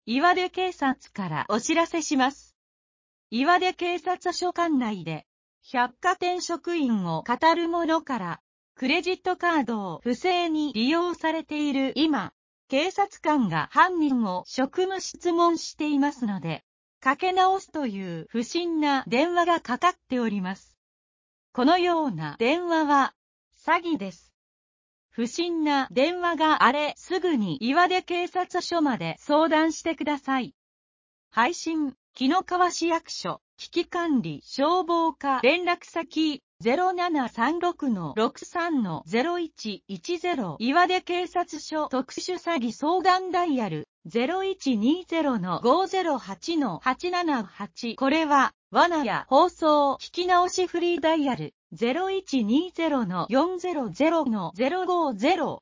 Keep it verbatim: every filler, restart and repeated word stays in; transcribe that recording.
岩出警察からお知らせします。岩出警察署管内で、百貨店職員を語る者から、クレジットカードを不正に利用されている今、警察官が犯人を職務質問していますので、かけ直すという不審な電話がかかっております。このような電話は、詐欺です。不審な電話があれすぐに岩出警察署まで相談してください。配信、紀の川市役所、危機管理消防課連絡先 ゼロななさんろくのろくさんのゼロいちいちゼロ 岩出警察署特殊詐欺相談ダイヤル ゼロいちにゼロのごゼロはちのはちななはち これは罠や放送聞き直しフリーダイヤル ゼロいちにゼロのよんゼロゼロのゼロごゼロ